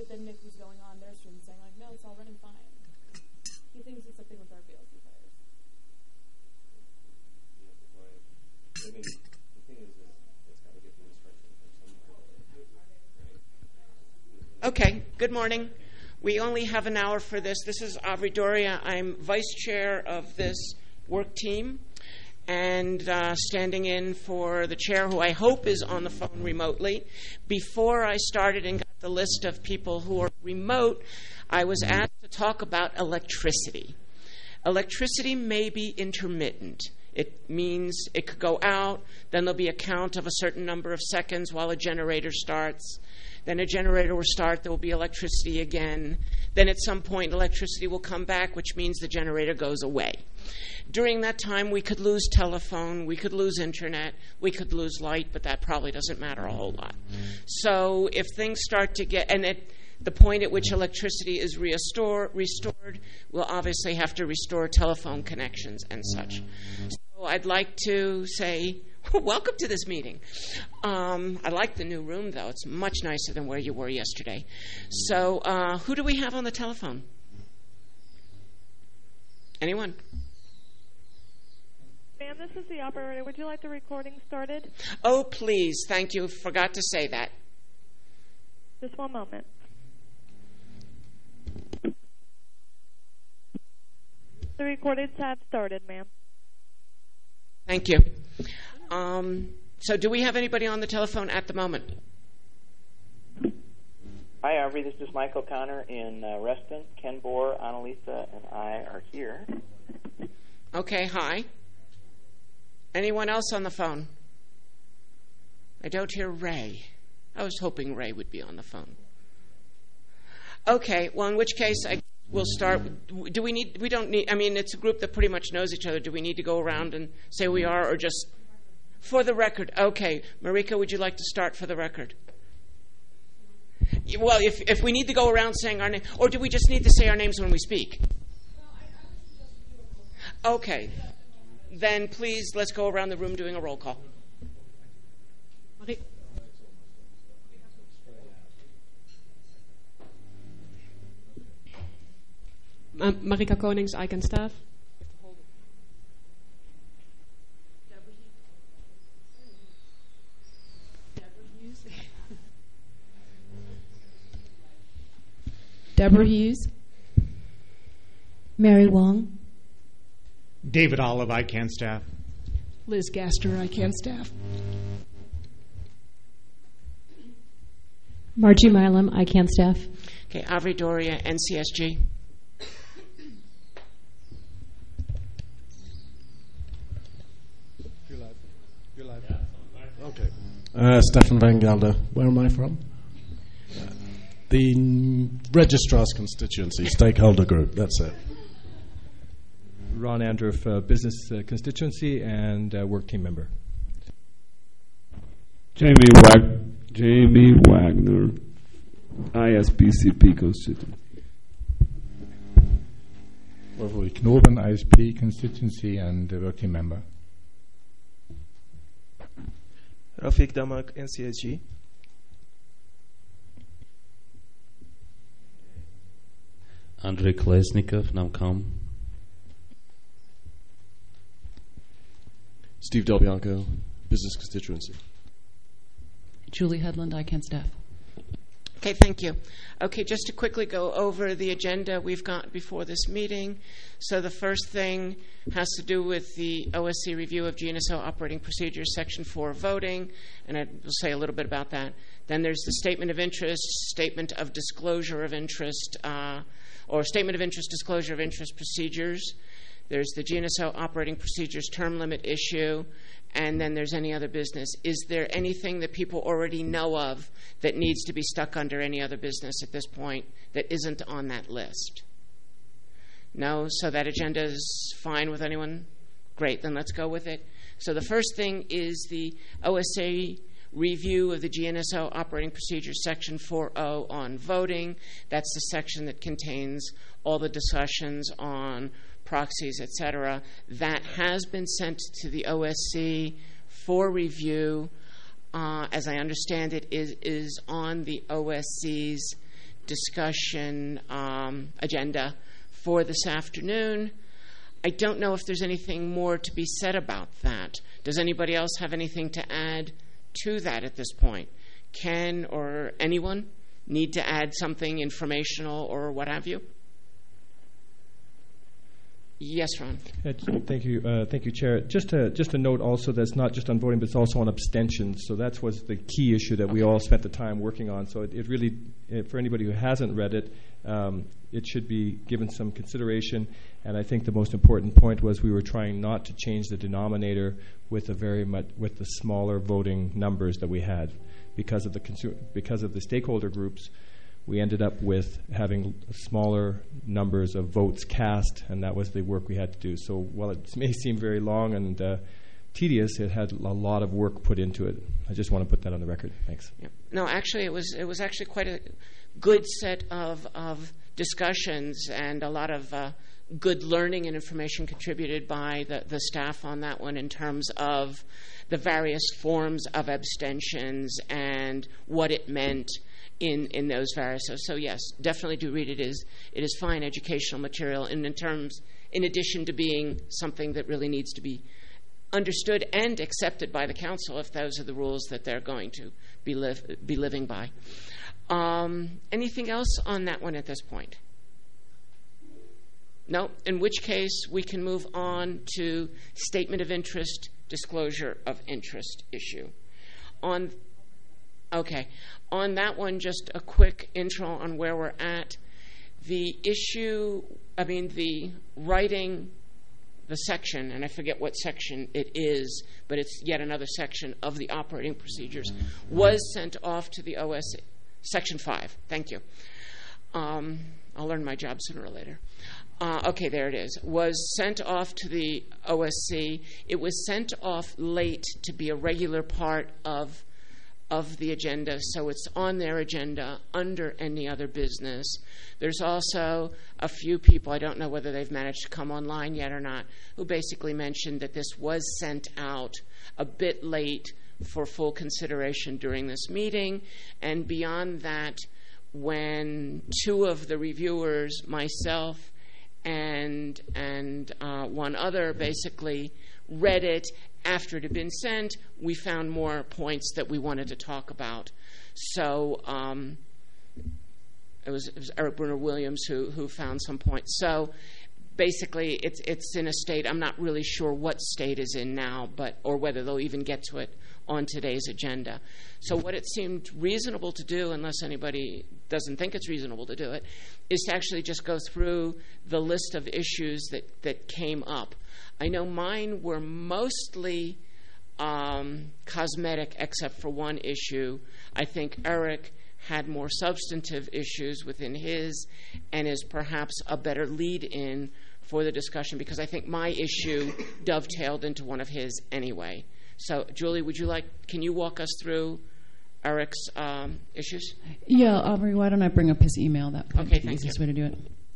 then Nick was going on their stream saying, like, no, it's all running fine. He thinks it's something with our VLC players. I mean, the thing is it's got to get the instruction from somewhere. Okay, good morning. We only have an hour for this. This is Avri Doria. I'm vice chair of this work team and standing in for the chair, who I hope is on the phone remotely. Before I started and got the list of people who are remote, I was asked to talk about electricity. Electricity may be intermittent. It means it could go out, then there'll be a count of a certain number of seconds while a generator starts. Then a generator will start, there will be electricity again. Then at some point electricity will come back, which means the generator goes away. During that time we could lose telephone, we could lose internet, we could lose light, but that probably doesn't matter a whole lot. So if things start to get, and at the point at which electricity is restored, we'll obviously have to restore telephone connections and such. So I'd like to say, welcome to this meeting. I like the new room, though. It's much nicer than where you were yesterday. So who do we have on the telephone? Anyone? Ma'am, this is the operator. Would you like the recording started? Oh, please. Thank you. Forgot to say that. Just one moment. The recordings have started, ma'am. Thank you. So do we have anybody on the telephone at the moment? Hi, Aubrey. This is Mike O'Connor in Reston. Ken Bohr, Annalisa, and I are here. Okay, hi. Anyone else on the phone? I don't hear Ray. I was hoping Ray would be on the phone. Okay, well, in which case we'll start. We don't need, I mean, it's a group that pretty much knows each other. Do we need to go around and say we are, or just for the record? Okay, Marika, would you like to start for the record? Well, if we need to go around saying our name, or do we just need to say our names when we speak? Okay, then please let's go around the room doing a roll call. Marika Konings, Icon Staff. Deborah Hughes. Mary Wong. David Olive, ICANN staff. Liz Gaster, ICANN staff. Margie Milam, ICANN staff. Okay, Avri Doria, NCSG. You're live. Okay. Stefan Van Gelder. Where am I from? The Registrar's Constituency, Stakeholder Group. That's it. Ron Andrew, Business Constituency and Work Team Member. Jamie Wagner, ISPCP Constituency. Lovely. Northern ISP Constituency and Work Team Member. Rafik Damak, NCSG. Andrei Kolesnikov, NAMCOM. Steve Del Bianco, Business Constituency. Julie Headland, ICANN staff. Okay, thank you. Okay, just to quickly go over the agenda we've got before this meeting. So the first thing has to do with the OSC review of GNSO operating procedures, Section 4 voting, and I will say a little bit about that. Then there's the statement of interest, statement of disclosure of interest, or statement of interest, disclosure of interest procedures. There's the GNSO operating procedures term limit issue, and then there's any other business. Is there anything that people already know of that needs to be stuck under any other business at this point that isn't on that list? No? So that agenda is fine with anyone? Great, then let's go with it. So the first thing is the OSA review of the GNSO operating procedures, Section 4.0 on voting. That's the section that contains all the discussions on proxies, etc. That has been sent to the OSC for review. As I understand it, is on the OSC's discussion agenda for this afternoon. I don't know if there's anything more to be said about that. Does anybody else have anything to add to that at this point? Ken or anyone need to add something informational or what have you? Yes, Ron. Thank you, Chair. Just a note also that's not just on voting, but it's also on abstentions. So that was the key issue that we all spent the time working on. So it really, for anybody who hasn't read it, it should be given some consideration. And I think the most important point was we were trying not to change the denominator with the smaller voting numbers that we had because of the stakeholder groups. We ended up with having smaller numbers of votes cast, and that was the work we had to do. So while it may seem very long and tedious, it had a lot of work put into it. I just want to put that on the record. Thanks. Yep. No, actually, it was actually quite a good set of discussions and a lot of good learning and information contributed by the staff on that one in terms of the various forms of abstentions and what it meant in those various. So yes, definitely do read it. It is fine educational material, and in addition to being something that really needs to be understood and accepted by the council if those are the rules that they're going to be living by. Anything else on that one at this point? No, in which case we can move on to statement of interest, disclosure of interest issue. On that one, just a quick intro on where we're at. The writing the section, and I forget what section it is, but it's yet another section of the operating procedures, was sent off to the OSC. Section 5, thank you. I'll learn my job sooner or later. There it is. Was sent off to the OSC. It was sent off late to be a regular part of the agenda, so it's on their agenda under any other business. There's also a few people, I don't know whether they've managed to come online yet or not, who basically mentioned that this was sent out a bit late for full consideration during this meeting. And beyond that, when two of the reviewers, myself and one other, basically read it after it had been sent, we found more points that we wanted to talk about. So it was Eric Bruner Williams who found some points. So basically, it's in a state, I'm not really sure what state is in now, or whether they'll even get to it on today's agenda. So what it seemed reasonable to do, unless anybody doesn't think it's reasonable to do it, is to actually just go through the list of issues that came up. I know mine were mostly cosmetic, except for one issue. I think Eric had more substantive issues within his and is perhaps a better lead-in for the discussion, because I think my issue dovetailed into one of his anyway. So, Julie, can you walk us through Eric's issues? Yeah, Aubrey, why don't I bring up his email? That would be the easiest way to do it.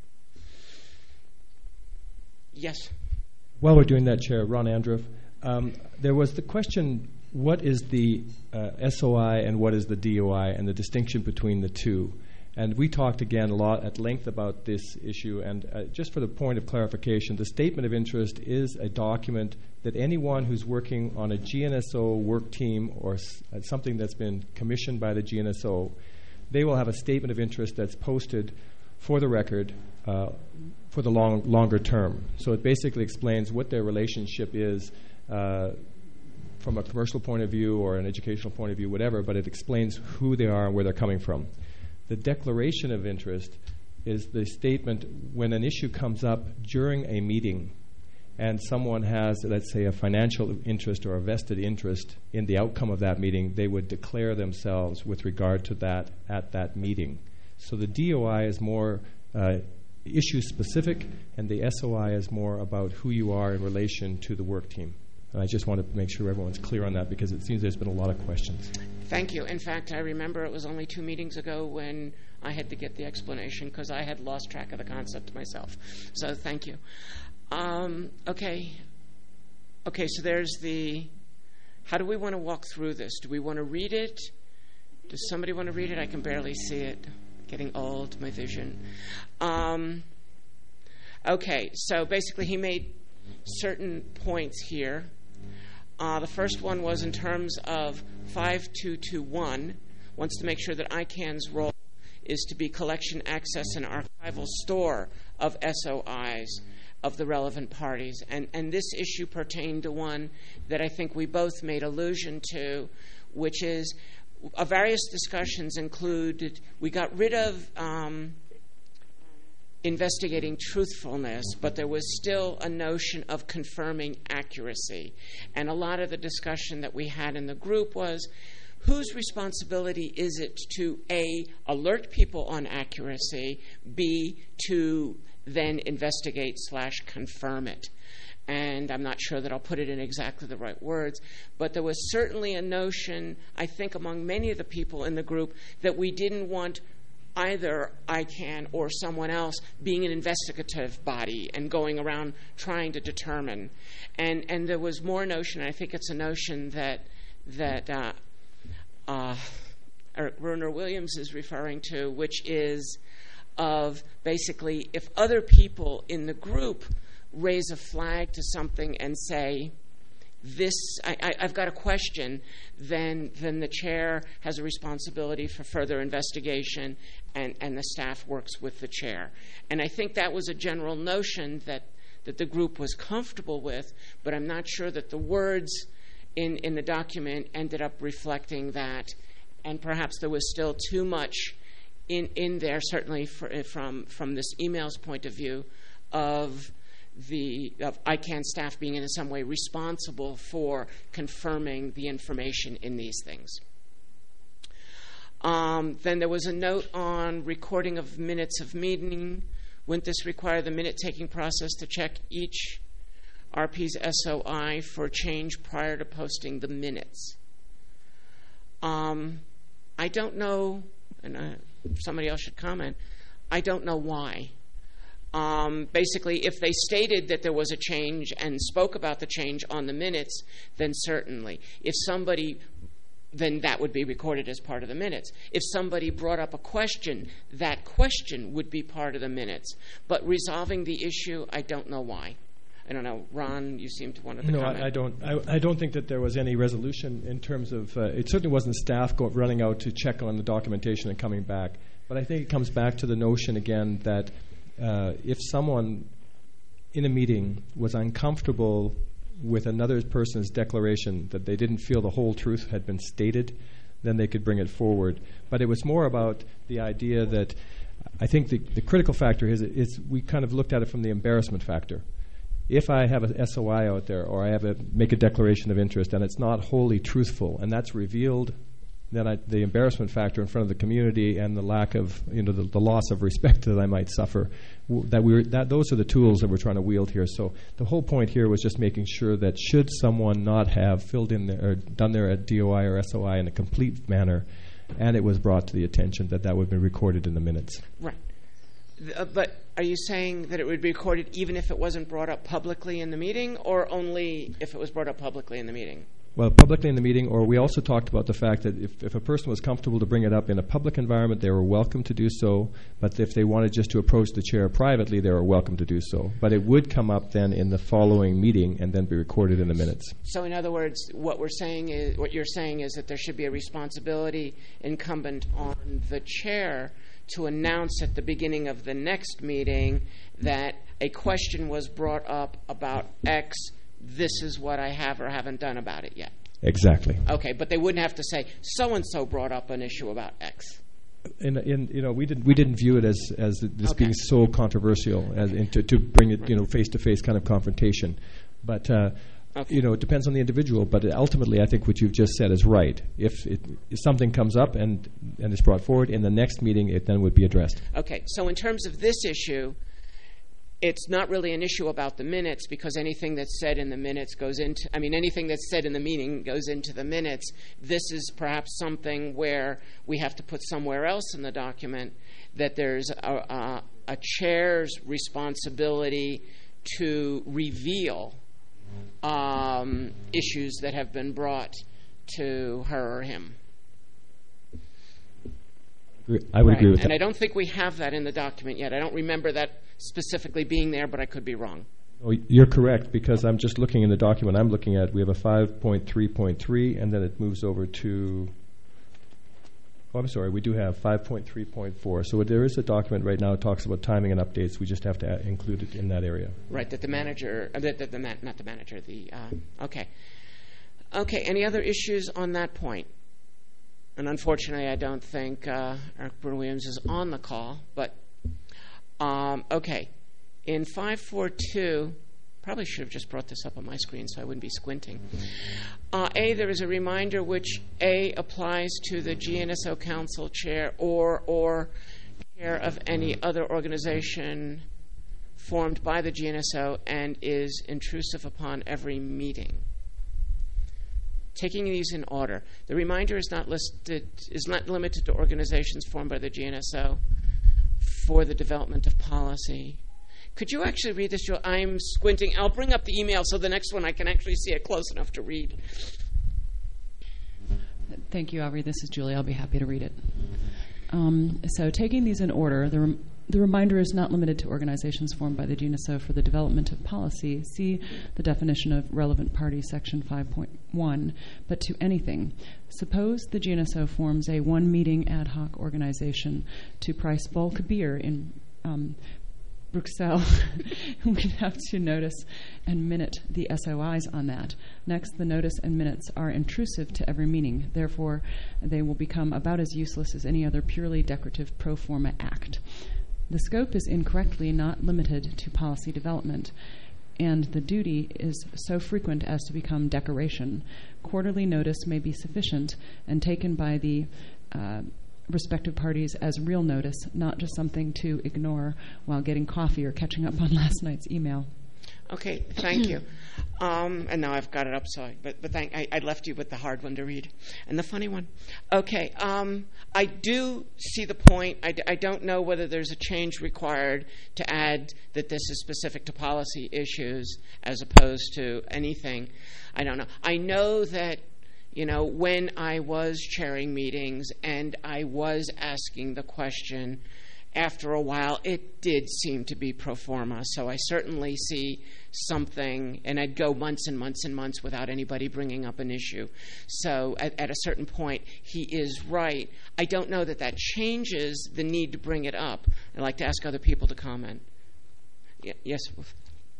Yes. While we're doing that, Chair, Ron Andruff, there was the question, what is the SOI and what is the DOI, and the distinction between the two? And we talked again a lot at length about this issue, and just for the point of clarification, the statement of interest is a document that anyone who's working on a GNSO work team or something that's been commissioned by the GNSO, they will have a statement of interest that's posted for the record for the longer term. So it basically explains what their relationship is from a commercial point of view or an educational point of view, whatever, but it explains who they are and where they're coming from. The declaration of interest is the statement when an issue comes up during a meeting and someone has, let's say, a financial interest or a vested interest in the outcome of that meeting, they would declare themselves with regard to that at that meeting. So the DOI is more issue-specific, and the SOI is more about who you are in relation to the work team. And I just wanted to make sure everyone's clear on that, because it seems there's been a lot of questions. Thank you. In fact, I remember it was only 2 meetings ago when I had to get the explanation, because I had lost track of the concept myself. So thank you. Okay, so there's how do we want to walk through this? Do we want to read it? Does somebody want to read it? I can barely see it. Getting old, my vision. Okay, so basically he made certain points here. The first one was in terms of 5221, wants to make sure that ICANN's role is to be collection, access, and archival store of SOIs of the relevant parties. And this issue pertained to one that I think we both made allusion to, which is various discussions included, we got rid of investigating truthfulness, but there was still a notion of confirming accuracy. And a lot of the discussion that we had in the group was, whose responsibility is it to, A, alert people on accuracy, B, to then investigate/confirm it? And I'm not sure that I'll put it in exactly the right words, but there was certainly a notion, I think, among many of the people in the group that we didn't want either ICANN or someone else being an investigative body and going around trying to determine. And there was more notion, and I think it's a notion that Eric Bruner Williams is referring to, which is of basically if other people in the group raise a flag to something and say, I've got a question, then the chair has a responsibility for further investigation, and the staff works with the chair. And I think that was a general notion that the group was comfortable with, but I'm not sure that the words in the document ended up reflecting that, and perhaps there was still too much in there, certainly from this email's point of view, of ICANN staff being in some way responsible for confirming the information in these things. Then there was a note on recording of minutes of meeting. Wouldn't this require the minute-taking process to check each RP's SOI for change prior to posting the minutes? I don't know, and somebody else should comment, I don't know why. Basically, if they stated that there was a change and spoke about the change on the minutes, then certainly. Then that would be recorded as part of the minutes. If somebody brought up a question, that question would be part of the minutes. But resolving the issue, I don't know why. I don't know. Ron, you seem to want to comment. No, I don't think that there was any resolution in terms of, it certainly wasn't staff running out to check on the documentation and coming back. But I think it comes back to the notion again that if someone in a meeting was uncomfortable with another person's declaration that they didn't feel the whole truth had been stated, then they could bring it forward. But it was more about the idea that I think the critical factor is we kind of looked at it from the embarrassment factor. If I have a SOI out there or I make a declaration of interest and it's not wholly truthful and that's revealed, then the embarrassment factor in front of the community and the lack of, the loss of respect that I might suffer, those are the tools that we're trying to wield here. So the whole point here was just making sure that should someone not have filled in or done their DOI or SOI in a complete manner, and it was brought to the attention that would be recorded in the minutes. Right. But are you saying that it would be recorded even if it wasn't brought up publicly in the meeting, or only if it was brought up publicly in the meeting? Well, publicly in the meeting, or we also talked about the fact that if a person was comfortable to bring it up in a public environment, they were welcome to do so. But if they wanted just to approach the chair privately, they were welcome to do so. But it would come up then in the following meeting and then be recorded in the minutes. So in other words, what you're saying is that there should be a responsibility incumbent on the chair to announce at the beginning of the next meeting that a question was brought up about X. This is what I have or haven't done about it yet. Exactly. Okay, but they wouldn't have to say so and so brought up an issue about X. We didn't view it as this being so controversial to bring it face to face kind of confrontation, but it depends on the individual. But ultimately, I think what you've just said is right. If something comes up and is brought forward in the next meeting, it then would be addressed. Okay, so in terms of this issue, it's not really an issue about the minutes because anything that's said in the minutes anything that's said in the meeting goes into the minutes. This is perhaps something where we have to put somewhere else in the document that there's a chair's responsibility to reveal issues that have been brought to her or him. I would agree with And that. I don't think we have that in the document yet. I don't remember that specifically being there, but I could be wrong. Oh, you're correct, because I'm just looking in the document I'm looking at. We have a 5.3.3, and then it moves over to... Oh, I'm sorry, we do have 5.3.4. So there is a document right now that talks about timing and updates. We just have to include it in that area. Right, that the manager... not the manager, okay. Okay, any other issues on that point? And unfortunately, I don't think Eric Bruin-Williams is on the call, but... okay. In 542, probably should have just brought this up on my screen so I wouldn't be squinting. A, there is a reminder which A, applies to the GNSO Council chair or chair of any other organization formed by the GNSO and is intrusive upon every meeting. Taking these in order, the reminder is not limited to organizations formed by the GNSO for the development of policy. Could you actually read this, Joe? I'm squinting. I'll bring up the email so the next one I can actually see it close enough to read. Thank you, Aubrey. This is Julie. I'll be happy to read it. So taking these in order, the reminder is not limited to organizations formed by the GNSO for the development of policy. See the definition of relevant party, section 5.1, but to anything. Suppose the GNSO forms a one-meeting ad hoc organization to price bulk beer in Bruxelles. We'd have to notice and minute the SOIs on that. Next, the notice and minutes are intrusive to every meeting. Therefore, they will become about as useless as any other purely decorative pro forma act. The scope is incorrectly not limited to policy development, and the duty is so frequent as to become decoration. Quarterly notice may be sufficient and taken by the respective parties as real notice, not just something to ignore while getting coffee or catching up on last night's email. Okay, thank you. And now I've got it up, so I left you with the hard one to read and the funny one. Okay, I do see the point. I don't know whether there's a change required to add that this is specific to policy issues as opposed to anything. I don't know. I know that, when I was chairing meetings and I was asking the question, after a while, it did seem to be pro forma. So I certainly see something, and I'd go months and months and months without anybody bringing up an issue. So at a certain point, he is right. I don't know that changes the need to bring it up. I'd like to ask other people to comment. Yes, Wolf.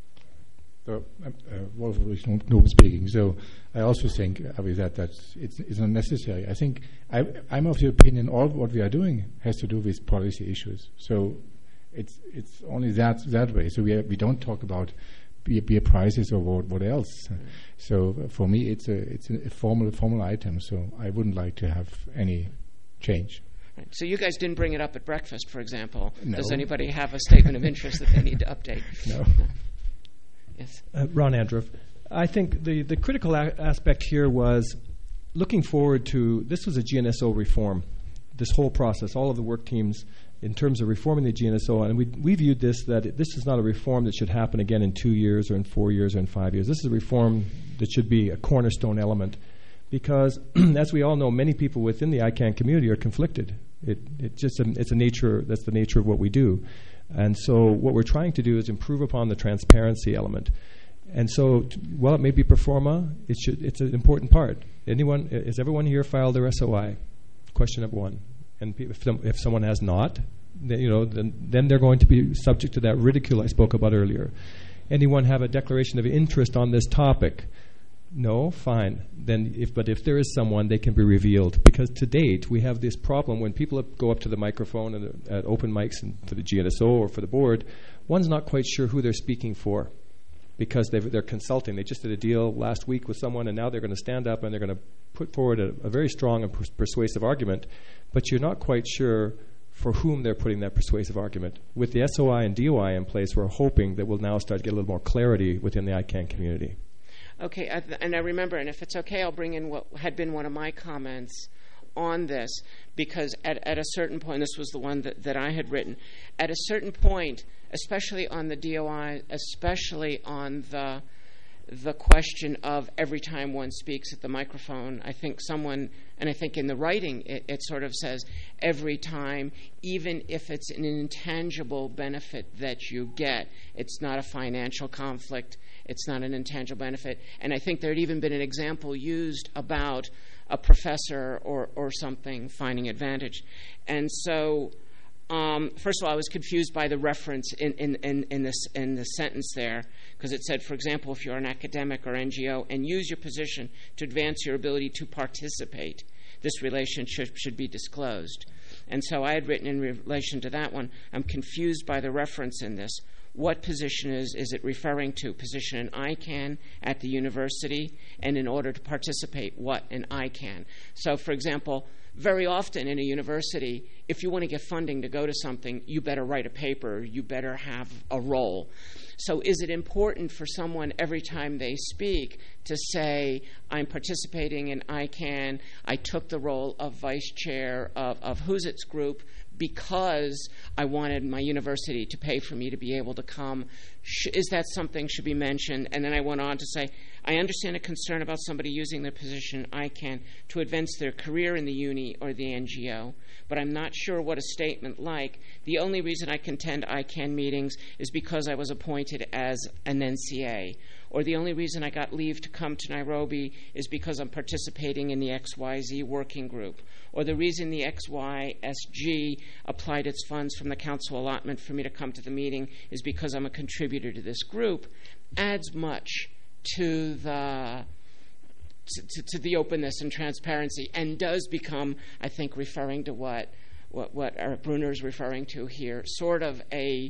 Wolf Nobel speaking. So I also think that it's not necessary. I think I'm of the opinion all what we are doing has to do with policy issues. So it's only that way. So we don't talk about beer prices or what else. So for me, it's a formal item. So I wouldn't like to have any change. Right. So you guys didn't bring it up at breakfast, for example. No. Does anybody have a statement of interest that they need to update? No. Yes. Ron Andruff. I think the critical aspect here was looking forward to, this was a GNSO reform, this whole process, all of the work teams in terms of reforming the GNSO, and we viewed this that this is not a reform that should happen again in 2 years or in 4 years or in 5 years. This is a reform that should be a cornerstone element because, as we all know, many people within the ICANN community are conflicted. That's the nature of what we do. And so what we're trying to do is improve upon the transparency element. And so, while it may be pro forma, it's an important part. Has everyone here filed their SOI? Question number one. And if someone has not, then they're going to be subject to that ridicule I spoke about earlier. Anyone have a declaration of interest on this topic? No? Fine. But if there is someone, they can be revealed. Because to date, we have this problem when people go up to the microphone and at open mics and for the GNSO or for the board, one's not quite sure who they're speaking for because they're consulting. They just did a deal last week with someone, and now they're going to stand up and they're going to put forward a very strong and persuasive argument, but you're not quite sure for whom they're putting that persuasive argument. With the SOI and DOI in place, we're hoping that we'll now start to get a little more clarity within the ICANN community. Okay, and I remember, and if it's okay, I'll bring in what had been one of my comments on this, because at a certain point, this was the one that I had written, at a certain point, especially on the DOI, especially on the the question of every time one speaks at the microphone. I think someone, and I think in the writing it sort of says every time, even if it's an intangible benefit that you get, it's not a financial conflict, it's not an intangible benefit. And I think there had even been an example used about a professor or something finding advantage. And so first of all, I was confused by the reference in the sentence there, because it said, for example, if you're an academic or NGO and use your position to advance your ability to participate, this relationship should be disclosed. And so I had written in relation to that one, I'm confused by the reference in this. What position is it referring to? Position in ICANN at the university, and in order to participate, what in ICANN? So, for example, very often in a university, if you want to get funding to go to something, you better write a paper, you better have a role. So is it important for someone every time they speak to say, I'm participating in ICANN, I took the role of vice chair of Who's It's Group because I wanted my university to pay for me to be able to come? Is that something should be mentioned? And then I went on to say, I understand a concern about somebody using their position in ICANN to advance their career in the uni or the NGO, but I'm not sure what a statement like, the only reason I can attend ICANN meetings is because I was appointed as an NCA, or the only reason I got leave to come to Nairobi is because I'm participating in the XYZ working group, or the reason the XYSG applied its funds from the council allotment for me to come to the meeting is because I'm a contributor to this group, adds much to the openness and transparency, and does become, I think, referring to what Eric Brunner is referring to here, sort of a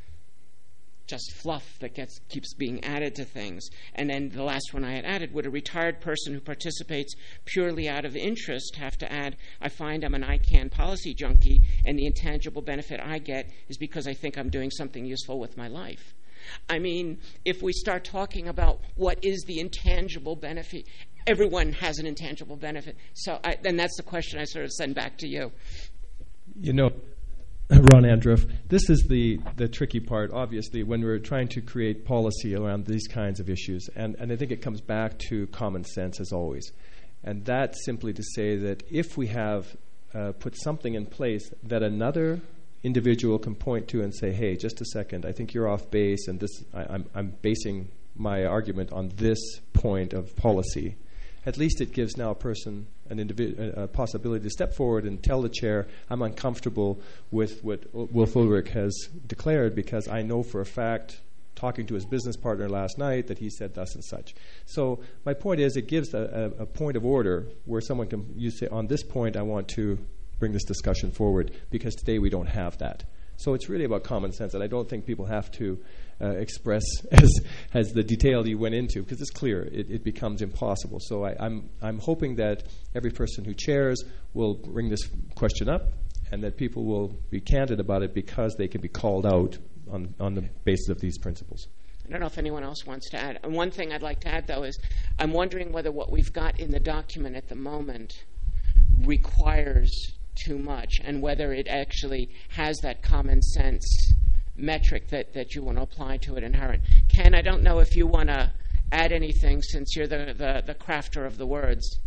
just fluff that keeps being added to things. And then the last one I had added, would a retired person who participates purely out of interest have to add, I find I'm an ICANN policy junkie, and the intangible benefit I get is because I think I'm doing something useful with my life? I mean, if we start talking about what is the intangible benefit, everyone has an intangible benefit. So then that's the question I sort of send back to you. You know, Ron Andruff, this is the tricky part, obviously, when we're trying to create policy around these kinds of issues. And I think it comes back to common sense, as always. And that's simply to say that if we have put something in place that another individual can point to and say, hey, just a second, I think you're off base, and this I'm basing my argument on this point of policy, at least it gives now a person a possibility to step forward and tell the chair, I'm uncomfortable with what Wolf Ulrich has declared because I know for a fact, talking to his business partner last night, that he said thus and such. So my point is it gives a point of order where someone can say, on this point I want to bring this discussion forward because today we don't have that. So it's really about common sense, and I don't think people have to express as the detail you went into, because it's clear it becomes impossible. So I'm hoping that every person who chairs will bring this question up, and that people will be candid about it because they can be called out on the basis of these principles. I don't know if anyone else wants to add. And one thing I'd like to add, though, is I'm wondering whether what we've got in the document at the moment requires too much, and whether it actually has that common sense metric that you want to apply to it inherent. Ken, I don't know if you want to add anything since you're the crafter of the words.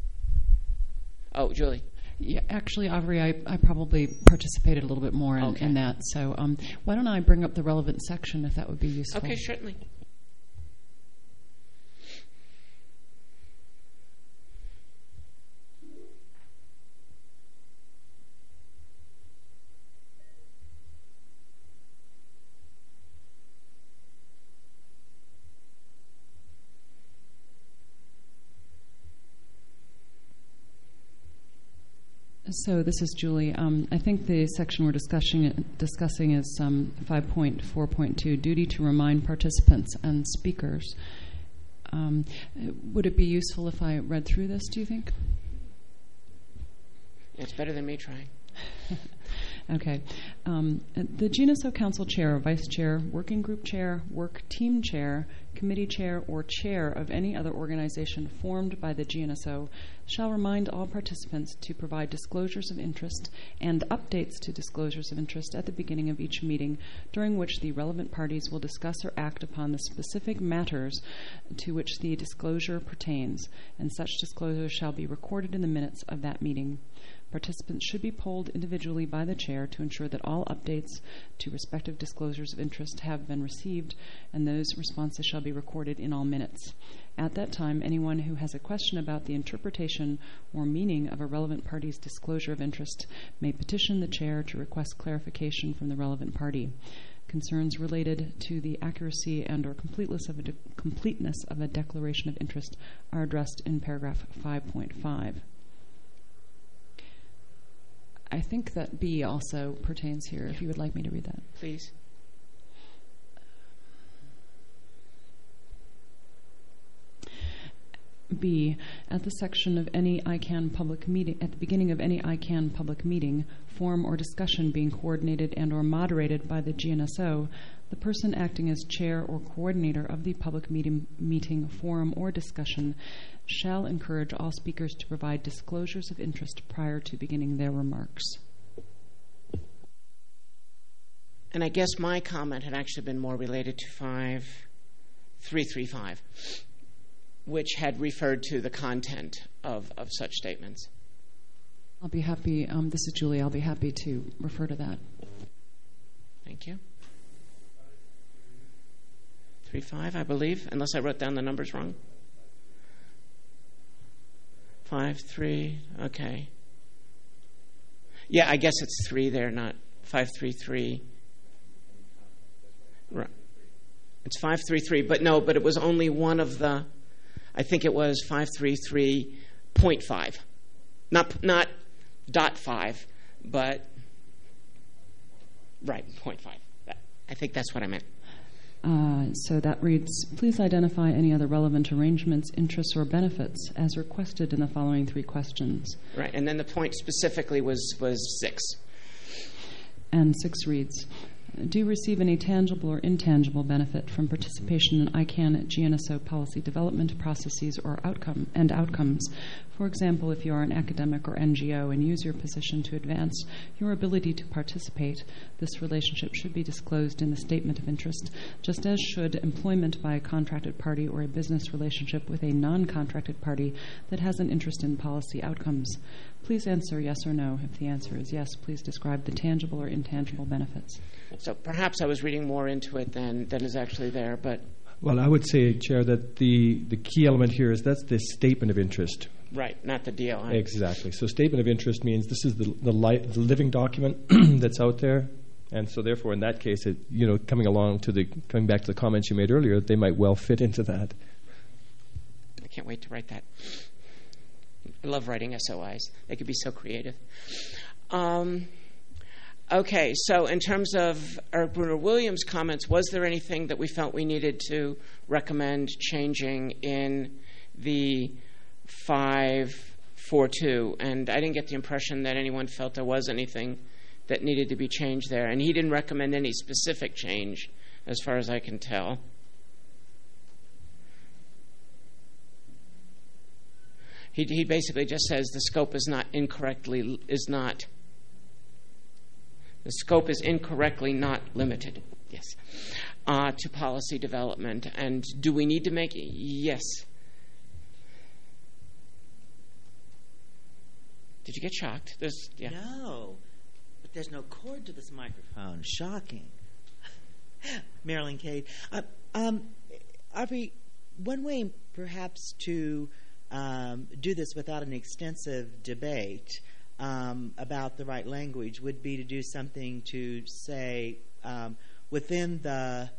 Oh, Julie. Yeah, actually, Avery, I probably participated a little bit more in that. So why don't I bring up the relevant section if that would be useful? Okay, certainly. So this is Julie. I think the section we're discussing is 5.4.2, duty to remind participants and speakers. Would it be useful if I read through this, do you think? It's better than me trying. Okay. The GNSO Council Chair, Vice Chair, Working Group Chair, Work Team Chair, Committee Chair, or Chair of any other organization formed by the GNSO shall remind all participants to provide disclosures of interest and updates to disclosures of interest at the beginning of each meeting, during which the relevant parties will discuss or act upon the specific matters to which the disclosure pertains, and such disclosures shall be recorded in the minutes of that meeting. Participants should be polled individually by the chair to ensure that all updates to respective disclosures of interest have been received, and those responses shall be recorded in all minutes. At that time, anyone who has a question about the interpretation or meaning of a relevant party's disclosure of interest may petition the chair to request clarification from the relevant party. Concerns related to the accuracy and or completeness of a declaration of interest are addressed in paragraph 5.5. I think that B also pertains here, if you would like me to read that. Please. B, at the section of any ICANN public meeting, at the beginning of any ICANN public meeting, forum, or discussion being coordinated and or moderated by the GNSO, the person acting as chair or coordinator of the public meeting, forum, or discussion shall encourage all speakers to provide disclosures of interest prior to beginning their remarks. And I guess my comment had actually been more related to 5335, which had referred to the content of such statements. I'll be happy, this is Julie, I'll be happy to refer to that. Thank you. 3.5, I believe, unless I wrote down the numbers wrong. 5.3, okay. Yeah, I guess it's 3 there, not 5.3.3. Right. It's 5.3.3, but it was only one of the, I think it was 5.3.3.5. Not .5, but, right, 0.5. I think that's what I meant. So that reads, please identify any other relevant arrangements, interests, or benefits as requested in the following 3 questions. Right, and then the point specifically was 6. And 6 reads, do you receive any tangible or intangible benefit from participation in ICANN GNSO policy development processes or outcomes? For example, if you are an academic or NGO and use your position to advance your ability to participate, this relationship should be disclosed in the statement of interest, just as should employment by a contracted party or a business relationship with a non-contracted party that has an interest in policy outcomes. Please answer yes or no. If the answer is yes, please describe the tangible or intangible benefits. So perhaps I was reading more into it than is actually there, but... Well, I would say, Chair, that the key element here is that's the statement of interest. Right, not the deal. Huh? Exactly. So statement of interest means this is the living document that's out there, and so therefore in that case, coming back to the comments you made earlier, they might well fit into that. I can't wait to write that. I love writing SOIs. They could be so creative. Okay, so in terms of Eric Bruner-Williams' comments, was there anything that we felt we needed to recommend changing in the 5.4.2? And I didn't get the impression that anyone felt there was anything that needed to be changed there. And he didn't recommend any specific change, as far as I can tell. He basically just says the scope is incorrectly not limited, yes, to policy development. And do we need to make it? Yes. Did you get shocked? Yeah. No, but there's no cord to this microphone. Shocking. Marilyn Cade. Aubrey, one way perhaps to do this without an extensive debate about the right language would be to do something to say within the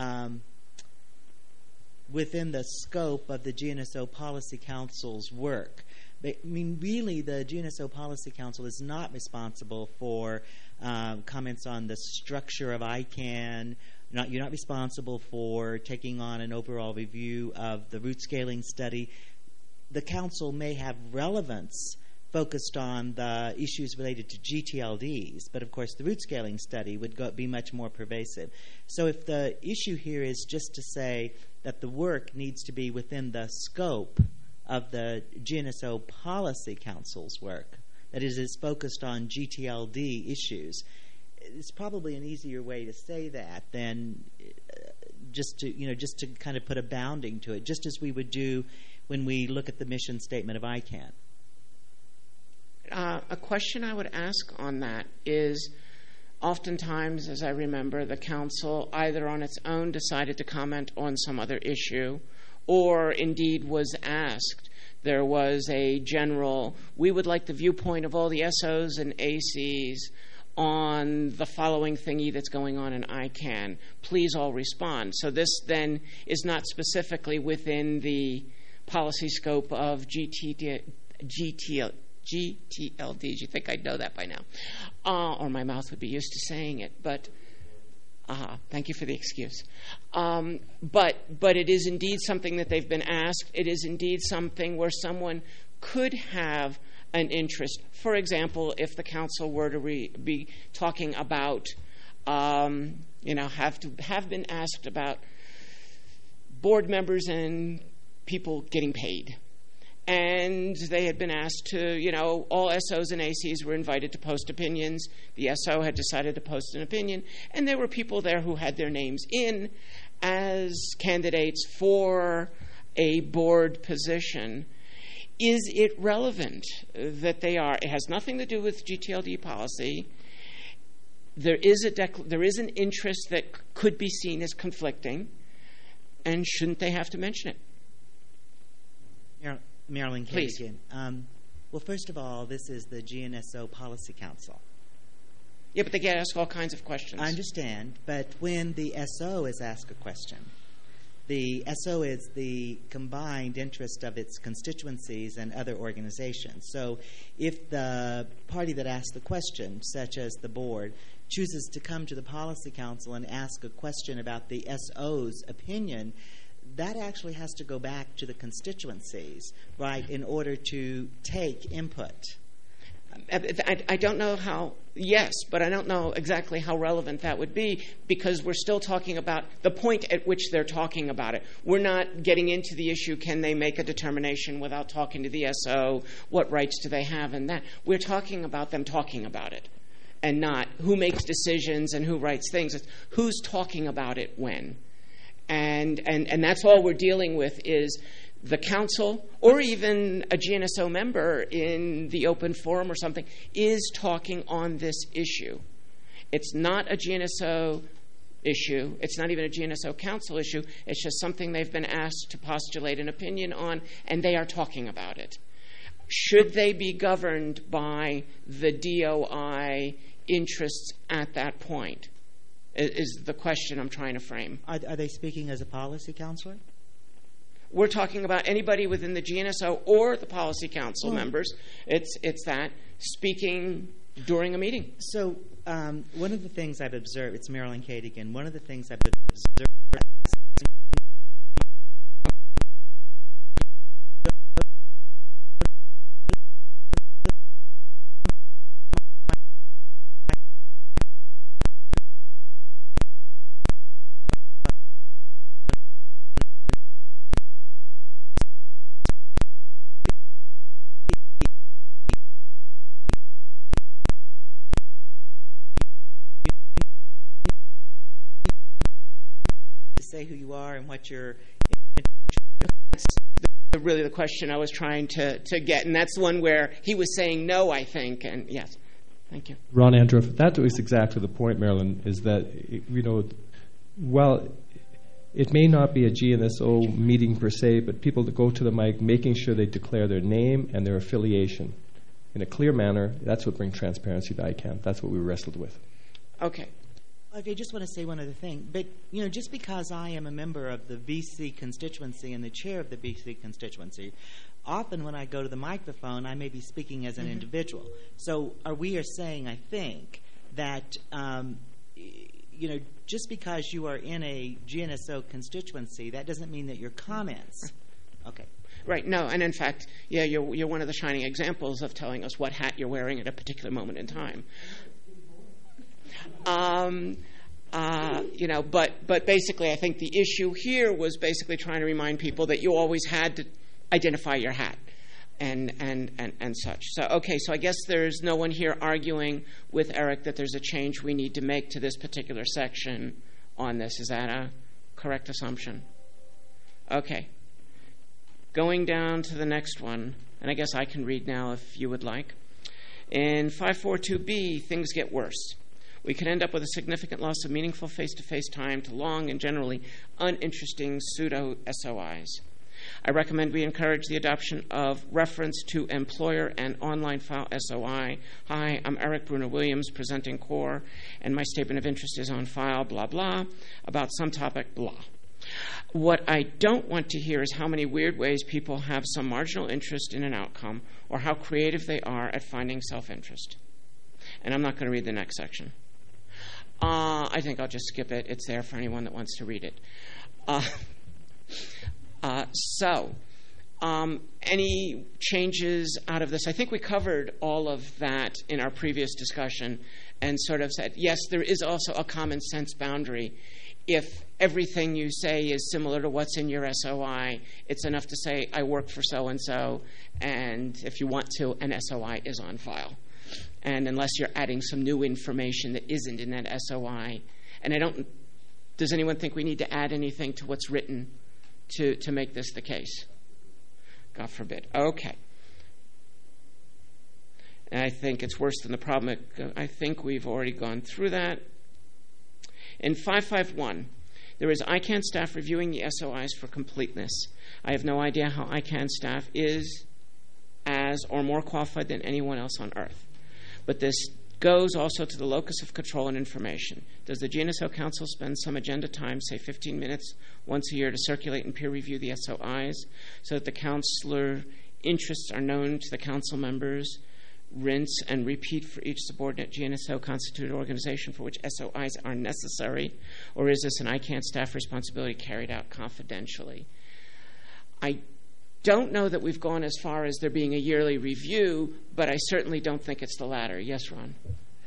scope of the GNSO Policy Council's work. I mean, really, the GNSO Policy Council is not responsible for comments on the structure of ICANN. You're not responsible for taking on an overall review of the root scaling study. The council may have relevance focused on the issues related to GTLDs, but of course the root scaling study would be much more pervasive. So if the issue here is just to say that the work needs to be within the scope of the GNSO Policy Council's work, that is focused on GTLD issues, it's probably an easier way to say that than just to kind of put a bounding to it, just as we would do when we look at the mission statement of ICANN. A question I would ask on that is, oftentimes, as I remember, the council either on its own decided to comment on some other issue, or indeed was asked. There was a general, we would like the viewpoint of all the SOs and ACs on the following thingy that's going on in ICANN. Please all respond. So this then is not specifically within the policy scope of GTLDs. You think I'd know that by now. Or my mouth would be used to saying it. But thank you for the excuse. But it is indeed something that they've been asked. It is indeed something where someone could have an interest. For example, if the council were to be talking about, have been asked about board members and people getting paid. And they had been asked to, all SOs and ACs were invited to post opinions. The SO had decided to post an opinion. And there were people there who had their names in as candidates for a board position. Is it relevant that they are? It has nothing to do with GTLD policy. There is an interest that could be seen as conflicting. And shouldn't they have to mention it? Marilyn Cadigan. Well, first of all, this is the GNSO Policy Council. Yeah, but they get asked all kinds of questions. I understand, but when the SO is asked a question, the SO is the combined interest of its constituencies and other organizations. So if the party that asked the question, such as the board, chooses to come to the Policy Council and ask a question about the SO's opinion, that actually has to go back to the constituencies, right, in order to take input. I don't know how, yes, but I don't know exactly how relevant that would be, because we're still talking about the point at which they're talking about it. We're not getting into the issue, can they make a determination without talking to the SO? What rights do they have in that? We're talking about them talking about it, and not who makes decisions and who writes things. It's who's talking about it when. And that's all we're dealing with is the council or even a GNSO member in the open forum or something is talking on this issue. It's not a GNSO issue. It's not even a GNSO council issue. It's just something they've been asked to postulate an opinion on, and they are talking about it. Should they be governed by the DOI interests at that point? Is the question I'm trying to frame. Are they speaking as a policy counselor? We're talking about anybody within the GNSO or the policy council members. It's that speaking during a meeting. So one of the things I've observed, it's Marilyn Cadigan, one of the things I've observed say who you are and what you're. That's really the question I was trying to get, and that's the one where he was saying no, I think, and yes. Thank you. Ron Andruff, that was exactly the point, Marilyn, is that, well, it may not be a GNSO meeting per se, but people that go to the mic, making sure they declare their name and their affiliation in a clear manner, that's what brings transparency to ICANN. That's what we wrestled with. Okay. I just want to say one other thing. But, just because I am a member of the VC constituency and the chair of the VC constituency, often when I go to the microphone, I may be speaking as an individual. So we are saying, I think, that, just because you are in a GNSO constituency, that doesn't mean that your comments Okay. Right. No, and in fact, yeah, you're one of the shining examples of telling us what hat you're wearing at a particular moment in time. But basically, I think the issue here was basically trying to remind people that you always had to identify your hat and such. So I guess there's no one here arguing with Eric that there's a change we need to make to this particular section on this. Is that a correct assumption? Okay. Going down to the next one, and I guess I can read now if you would like. In 542B, things get worse. We could end up with a significant loss of meaningful face-to-face time to long and generally uninteresting pseudo-SOIs. I recommend we encourage the adoption of reference to employer and online file SOI. Hi, I'm Eric Bruner-Williams, presenting CORE, and my statement of interest is on file, blah, blah, about some topic, blah. What I don't want to hear is how many weird ways people have some marginal interest in an outcome or how creative they are at finding self-interest. And I'm not going to read the next section. I think I'll just skip it. It's there for anyone that wants to read it. Any changes out of this? I think we covered all of that in our previous discussion and sort of said, yes, there is also a common sense boundary. If everything you say is similar to what's in your SOI, it's enough to say, I work for so-and-so, and if you want to, an SOI is on file. And unless you're adding some new information that isn't in that SOI, and does anyone think we need to add anything to what's written to make this the case? God forbid. Okay. And I think it's worse than the problem. I think we've already gone through that. In 551, there is ICANN staff reviewing the SOIs for completeness. I have no idea how ICANN staff is as or more qualified than anyone else on earth. But this goes also to the locus of control and information. Does the GNSO Council spend some agenda time, say 15 minutes once a year, to circulate and peer review the SOIs so that the counselor interests are known to the council members, rinse and repeat for each subordinate GNSO constituted organization for which SOIs are necessary? Or is this an ICANN staff responsibility carried out confidentially? I don't know that we've gone as far as there being a yearly review, but I certainly don't think it's the latter. Yes, Ron?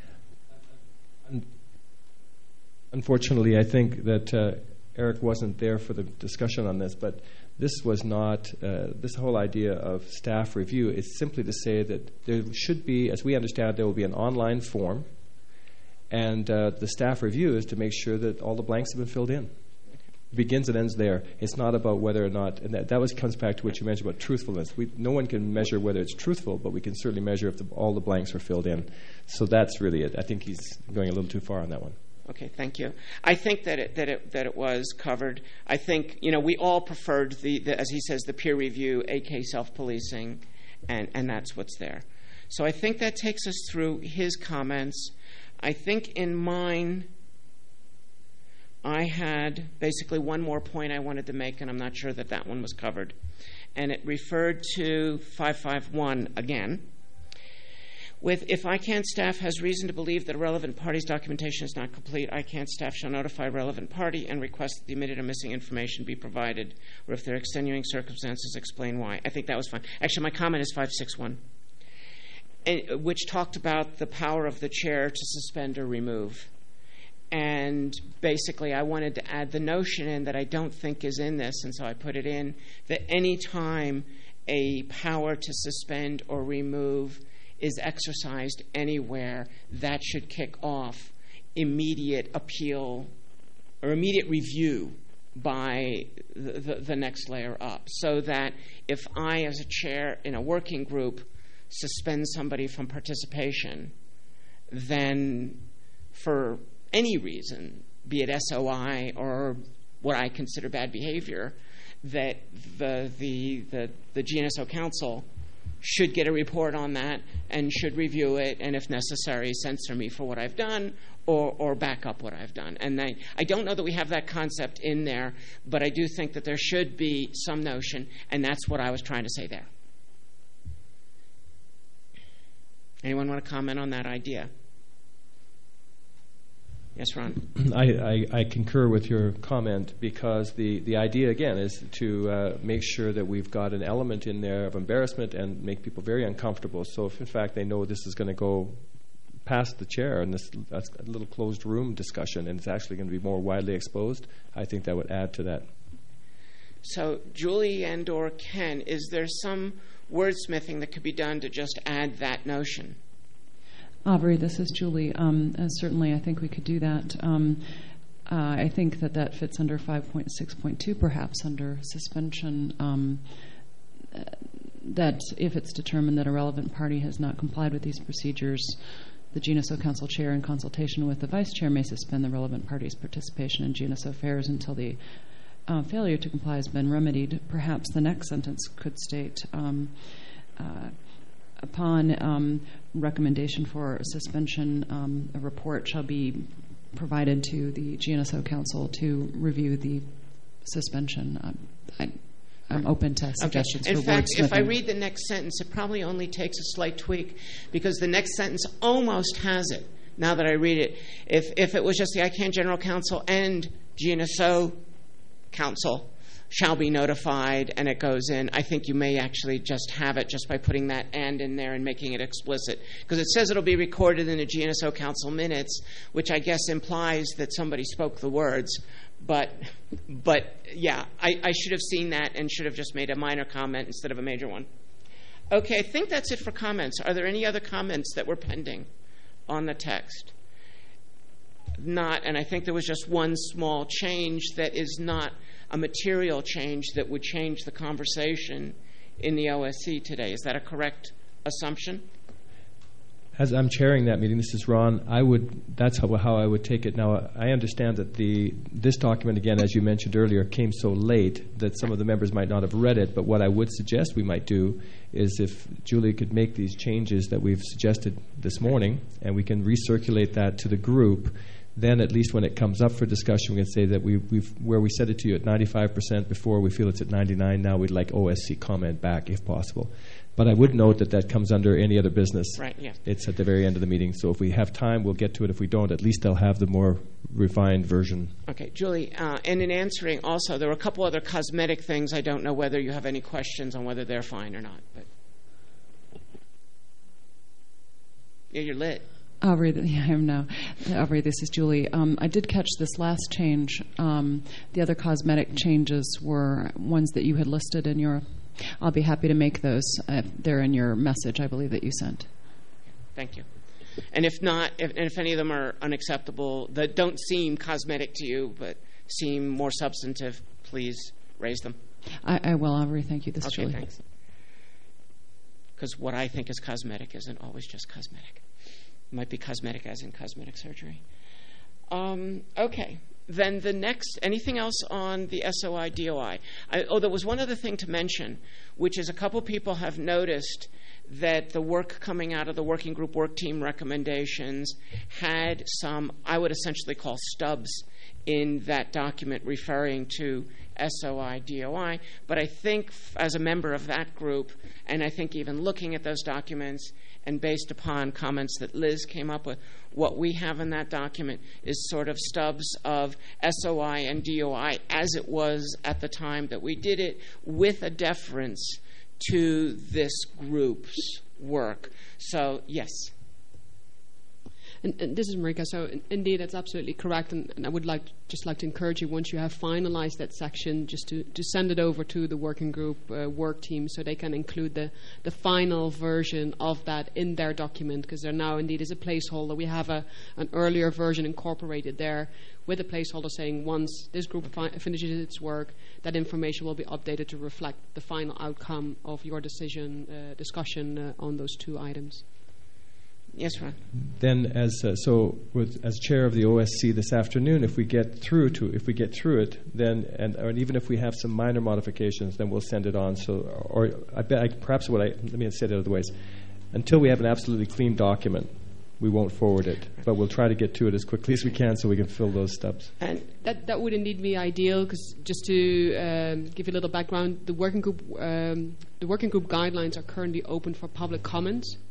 Unfortunately, I think that Eric wasn't there for the discussion on this, but this was not, this whole idea of staff review is simply to say that there should be, as we understand, there will be an online form, and the staff review is to make sure that all the blanks have been filled in. It begins and ends there. It's not about whether or not, and that comes back to what you mentioned about truthfulness. No one can measure whether it's truthful, but we can certainly measure if all the blanks are filled in. So that's really it. I think he's going a little too far on that one. Okay, thank you. I think that it was covered. I think we all preferred the as he says, the peer review, AK self-policing, and that's what's there. So I think that takes us through his comments. I think in mine, I had basically one more point I wanted to make, and I'm not sure that one was covered. And it referred to 551 again. If ICANN staff has reason to believe that a relevant party's documentation is not complete, ICANN staff shall notify a relevant party and request that the omitted or missing information be provided, or if there are extenuating circumstances, explain why. I think that was fine. Actually, my comment is 561, which talked about the power of the chair to suspend or remove. And basically, I wanted to add the notion in that I don't think is in this, and so I put it in, that any time a power to suspend or remove is exercised anywhere, that should kick off immediate appeal or immediate review by the next layer up. So that if I, as a chair in a working group, suspend somebody from participation, then for any reason, be it SOI or what I consider bad behavior, that the GNSO Council should get a report on that and should review it, and if necessary, censor me for what I've done or back up what I've done. And I don't know that we have that concept in there, but I do think that there should be some notion, and that's what I was trying to say there. Anyone want to comment on that idea? Yes, Ron. I concur with your comment, because the idea, again, is to make sure that we've got an element in there of embarrassment and make people very uncomfortable. So if, in fact, they know this is going to go past the chair and that's a little closed room discussion and it's actually going to be more widely exposed, I think that would add to that. So, Julie and or Ken, is there some wordsmithing that could be done to just add that notion? Aubrey, this is Julie. Certainly, I think we could do that. I think that fits under 5.6.2, perhaps under suspension, that if it's determined that a relevant party has not complied with these procedures, the GNSO Council Chair, in consultation with the Vice Chair, may suspend the relevant party's participation in GNSO affairs until the failure to comply has been remedied. Perhaps the next sentence could state, upon recommendation for suspension, a report shall be provided to the GNSO Council to review the suspension. I'm open to suggestions for wordsmithing. In fact, if I read the next sentence, it probably only takes a slight tweak, because the next sentence almost has it, now that I read it. If it was just the ICANN General Counsel and GNSO Council shall be notified, and it goes in, I think you may actually just have it just by putting that "and" in there and making it explicit. Because it says it'll be recorded in the GNSO Council minutes, which I guess implies that somebody spoke the words. But yeah, I should have seen that and should have just made a minor comment instead of a major one. Okay, I think that's it for comments. Are there any other comments that were pending on the text? Not, and I think there was just one small change that is not a material change that would change the conversation in the OSC today. Is that a correct assumption? As I'm chairing that meeting, this is Ron, that's how I would take it. Now, I understand that this document, again, as you mentioned earlier, came so late that some of the members might not have read it, but what I would suggest we might do is if Julie could make these changes that we've suggested this morning, and we can recirculate that to the group, then at least when it comes up for discussion, we can say that where we set it to you at 95% before, we feel it's at 99 now, we'd like OSC comment back if possible. But I would note that comes under any other business. Right, yeah. It's at the very end of the meeting. So if we have time, we'll get to it. If we don't, at least they'll have the more refined version. Okay, Julie, and in answering also, there were a couple other cosmetic things. I don't know whether you have any questions on whether they're fine or not. But yeah, you're lit. Aubrey, I am now. Aubrey, this is Julie. I did catch this last change. The other cosmetic changes were ones that you had listed in your... I'll be happy to make those. They're in your message, I believe, that you sent. Thank you. And if not, if any of them are unacceptable, that don't seem cosmetic to you, but seem more substantive, please raise them. I will, Aubrey. Thank you. This is Julie. Okay, thanks. Because what I think is cosmetic isn't always just cosmetic. It might be cosmetic as in cosmetic surgery. Okay. Then the next, anything else on the SOI DOI? There was one other thing to mention, which is a couple people have noticed that the work coming out of the working group work team recommendations had some, I would essentially call stubs in that document referring to SOI DOI. But I think as a member of that group, and I think even looking at those documents, and based upon comments that Liz came up with, what we have in that document is sort of stubs of SOI and DOI as it was at the time that we did it, with a deference to this group's work. So, yes. And this is Marika. So indeed, that's absolutely correct. And I would just like to encourage you, once you have finalized that section, just to send it over to the working group work team so they can include the final version of that in their document, because there now indeed is a placeholder. We have an earlier version incorporated there with a placeholder saying once this group finishes its work, that information will be updated to reflect the final outcome of your discussion on those two items. Yes, Ron. Then, as chair of the OSC this afternoon, if we get through it, then and even if we have some minor modifications, then we'll send it on. Let me say it other ways. Until we have an absolutely clean document, we won't forward it, but we'll try to get to it as quickly as we can so we can fill those stubs. And that would indeed be ideal, because just to give you a little background, the working group guidelines are currently open for public comment.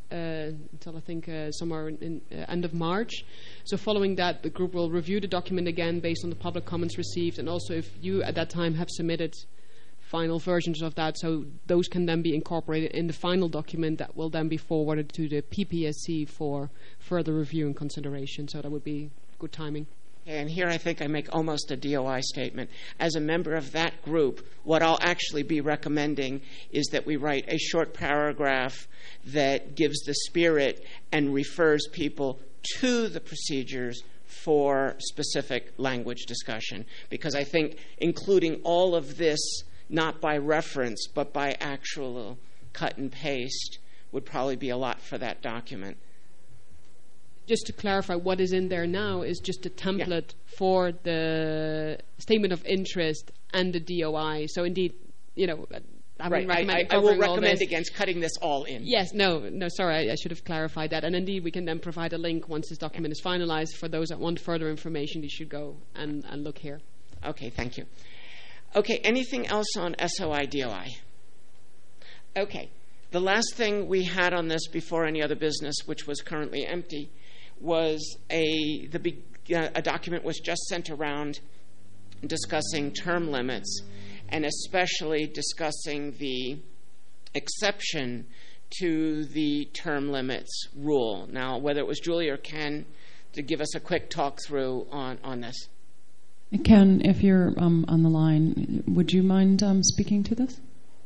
until I think somewhere in end of March. So following that, the group will review the document again based on the public comments received, and also if you at that time have submitted final versions of that, so those can then be incorporated in the final document that will then be forwarded to the PPSC for further review and consideration. So that would be good timing. And here I think I make almost a DOI statement. As a member of that group, what I'll actually be recommending is that we write a short paragraph that gives the spirit and refers people to the procedures for specific language discussion. Because I think including all of this, not by reference, but by actual cut and paste, would probably be a lot for that document. Just to clarify, what is in there now is just a template for the statement of interest and the DOI. So indeed, I will recommend against cutting this all in. Yes, sorry, I should have clarified that. And indeed, we can then provide a link once this document is finalized. For those that want further information, you should go and look here. Okay, thank you. Okay, anything else on SOI DOI? Okay, the last thing we had on this before any other business, which was currently empty, was a document was just sent around discussing term limits, and especially discussing the exception to the term limits rule. Now, whether it was Julie or Ken to give us a quick talk through on this. Ken, if you're on the line, would you mind speaking to this?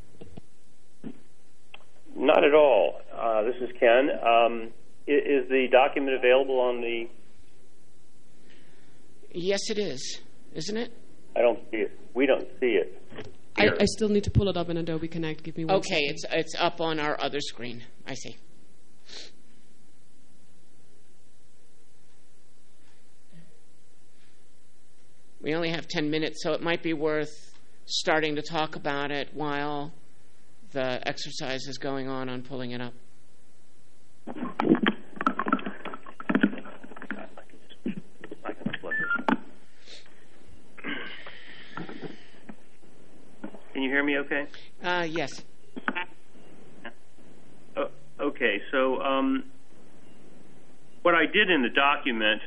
Not at all. This is Ken. Is the document available on the... Yes, it is. Isn't it? I don't see it. We don't see it. I still need to pull it up in Adobe Connect. Give me one second. Okay, it's up on our other screen. I see. We only have 10 minutes, so it might be worth starting to talk about it while the exercise is going on pulling it up. Can you hear me okay? Yes. Okay, so what I did in the document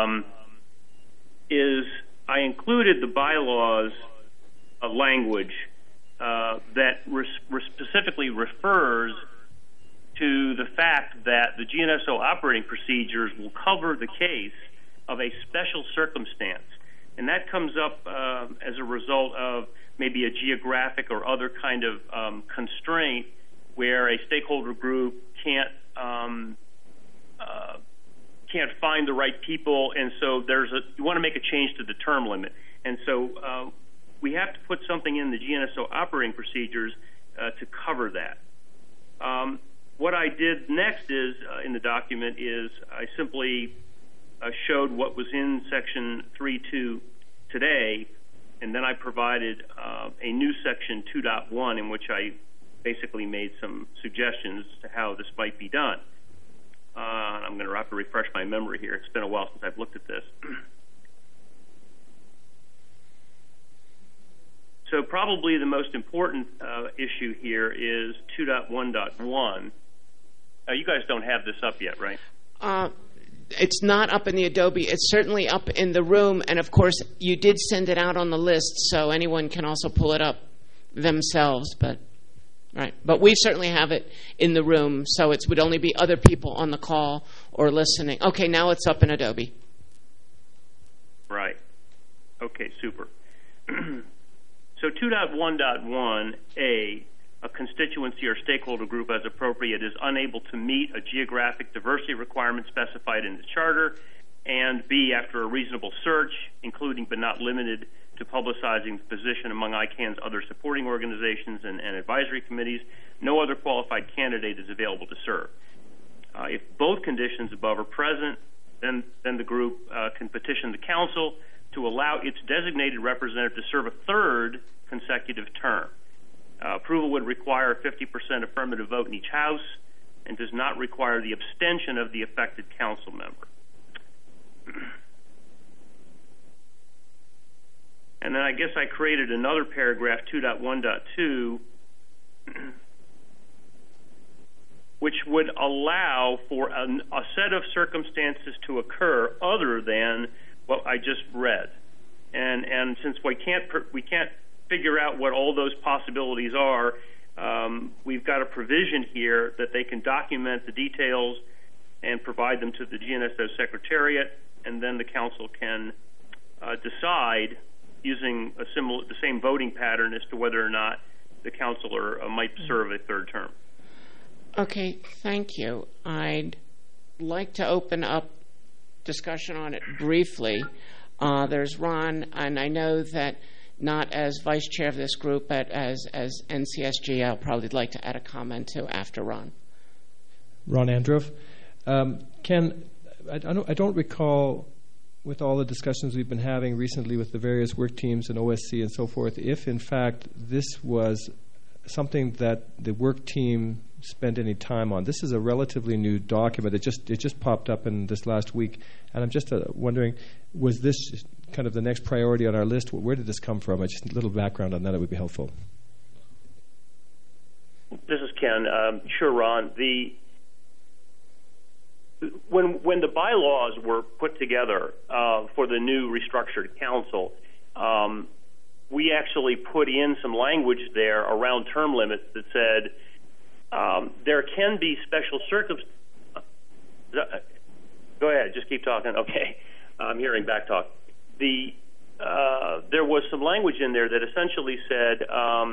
is I included the bylaws language that specifically refers to the fact that the GNSO operating procedures will cover the case of a special circumstance. And that comes up as a result of maybe a geographic or other kind of constraint where a stakeholder group can't find the right people, and so you want to make a change to the term limit. And so we have to put something in the GNSO operating procedures to cover that. What I did next is, in the document, is I simply showed what was in Section 3.2 today, and then I provided a new Section 2.1 in which I basically made some suggestions as to how this might be done. I'm going to have to refresh my memory here. It's been a while since I've looked at this. So probably the most important issue here is 2.1.1. You guys don't have this up yet, right? It's not up in the Adobe. It's certainly up in the room, and of course you did send it out on the list, so anyone can also pull it up themselves. But we certainly have it in the room, so it would only be other people on the call or listening. Okay, now it's up in Adobe. Right. Okay, super. So 2.1.1a, a constituency or stakeholder group as appropriate is unable to meet a geographic diversity requirement specified in the charter, and B, after a reasonable search, including but not limited to publicizing the position among ICANN's other supporting organizations and advisory committees, no other qualified candidate is available to serve. If both conditions above are present, then the group can petition the council to allow its designated representative to serve a third consecutive term. Approval would require a 50% affirmative vote in each house and does not require the abstention of the affected council member. And then I guess I created another paragraph, 2.1.2, which would allow for a set of circumstances to occur other than what I just read. And since we can't figure out what all those possibilities are, we've got a provision here that they can document the details and provide them to the GNSO Secretariat, and then the council can decide using the same voting pattern as to whether or not the councilor might serve a third term. Okay, thank you. I'd like to open up discussion on it briefly. There's Ron, and I know that not as vice chair of this group, but as NCSG, I'll probably like to add a comment to after Ron. Ron Andruff. Ken, I don't recall, with all the discussions we've been having recently with the various work teams and OSC and so forth, if in fact this was something that the work team spent any time on. This is a relatively new document. It just popped up in this last week, and I'm just wondering, was this kind of the next priority on our list? Where did this come from? Just a little background on that, it would be helpful. This is Ken. Sure, Ron. When the bylaws were put together for the new restructured council, we actually put in some language there around term limits that said there can be special circumstances. Go ahead, just keep talking. Okay, I'm hearing back talk. There was some language in there that essentially said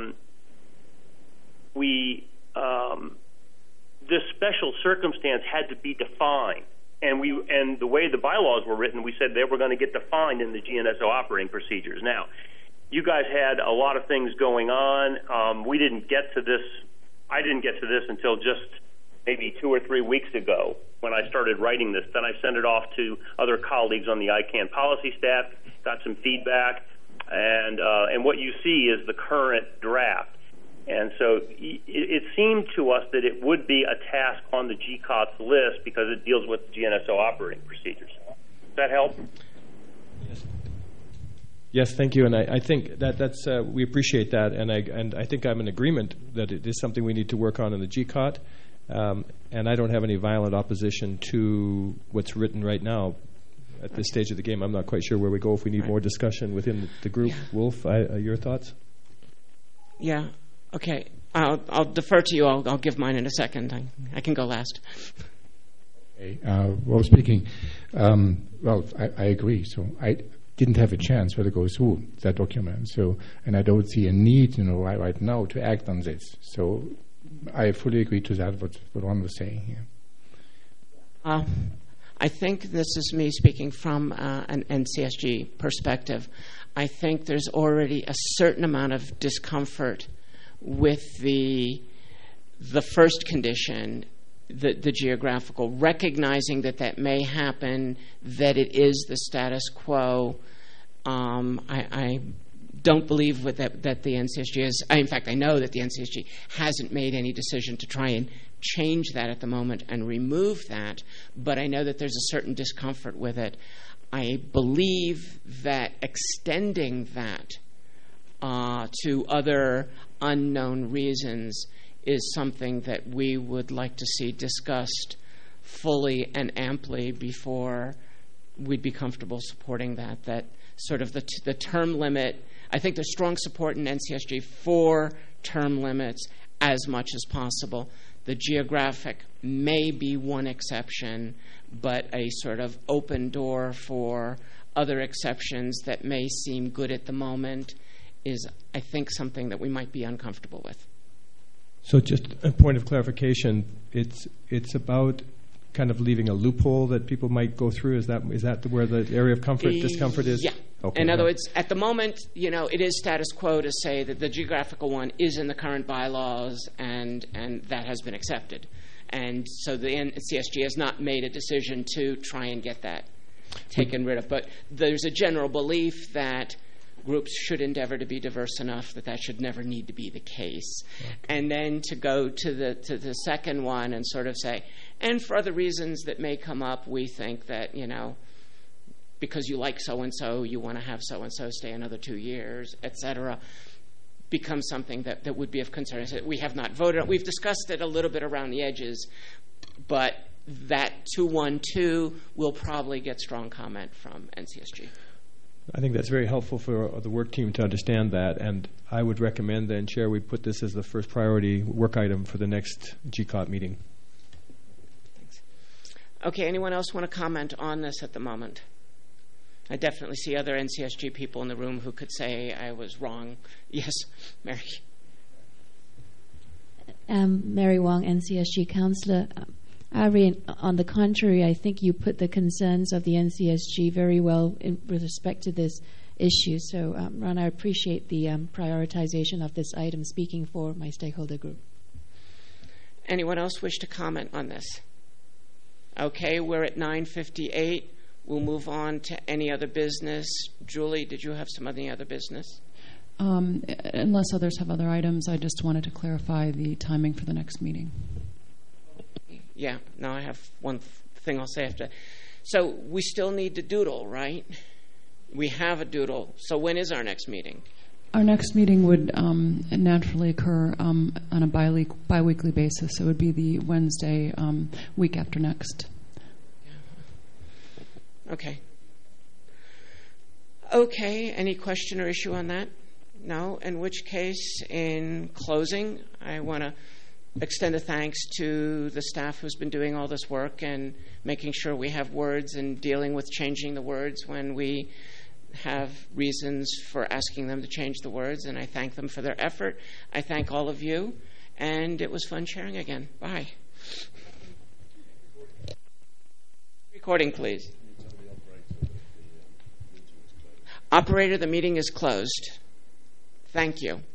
this special circumstance had to be defined, and the way the bylaws were written, we said they were going to get defined in the GNSO operating procedures. Now, you guys had a lot of things going on. We didn't get to this. I didn't get to this until just maybe 2 or 3 weeks ago when I started writing this. Then I sent it off to other colleagues on the ICANN policy staff, got some feedback, and what you see is the current draft. And so it seemed to us that it would be a task on the GCOTS list because it deals with GNSO operating procedures. Does that help? Yes, thank you, and I think that's we appreciate that, and I think I'm in agreement that it is something we need to work on in the GCOT, and I don't have any violent opposition to what's written right now. At this stage of the game, I'm not quite sure where we go if we need more discussion within the group. Yeah. Wolf, your thoughts? Yeah. Okay. I'll defer to you. I'll give mine in a second. I can go last. Okay. Well, speaking, I agree. So I didn't have a chance to go through that document. So, and I don't see a need, right now to act on this. So, I fully agree to that. What Ron was saying here. I think this is me speaking from an NCSG perspective. I think there's already a certain amount of discomfort with the first condition, the geographical, recognizing that may happen, that it is the status quo. I don't believe that the NCSG is. In fact, I know that the NCSG hasn't made any decision to try and change that at the moment and remove that, but I know that there's a certain discomfort with it. I believe that extending that to other unknown reasons is something that we would like to see discussed fully and amply before we'd be comfortable supporting that. That sort of the term limit, I think there's strong support in NCSG for term limits as much as possible. The geographic may be one exception, but a sort of open door for other exceptions that may seem good at the moment is, I think, something that we might be uncomfortable with. So just a point of clarification, it's about kind of leaving a loophole that people might go through? Is that where the area of discomfort is? Yeah. Okay. In other words, at the moment, it is status quo to say that the geographical one is in the current bylaws and that has been accepted. And so the NCSG has not made a decision to try and get that taken rid of. But there's a general belief that groups should endeavor to be diverse enough that should never need to be the case. Okay. And then to go to the second one and sort of say, and for other reasons that may come up, we think that, because you like so-and-so, you want to have so-and-so stay another 2 years, et cetera. becomes something that would be of concern. So we have not voted. We've discussed it a little bit around the edges, but that 212 will probably get strong comment from NCSG. I think that's very helpful for the work team to understand that, and I would recommend then, Chair, we put this as the first priority work item for the next GCOT meeting. Thanks. Okay, anyone else want to comment on this at the moment? I definitely see other NCSG people in the room who could say I was wrong. Yes, Mary. Mary Wong, NCSG Councillor. Ari, on the contrary, I think you put the concerns of the NCSG very well with respect to this issue. So, Ron, I appreciate the prioritization of this item, speaking for my stakeholder group. Anyone else wish to comment on this? Okay, we're at 9:58. We'll move on to any other business. Julie, did you have some other business? Unless others have other items, I just wanted to clarify the timing for the next meeting. Yeah, now I have one thing I'll say after. So we still need to doodle, right? We have a doodle. So when is our next meeting? Our next meeting would naturally occur on a bi-weekly basis. So it would be the Wednesday week after next. Okay. Okay, any question or issue on that? No? In which case, in closing, I want to extend a thanks to the staff who's been doing all this work and making sure we have words and dealing with changing the words when we have reasons for asking them to change the words, and I thank them for their effort. I thank all of you, and it was fun sharing again. Bye. Recording, please. Operator, the meeting is closed. Thank you.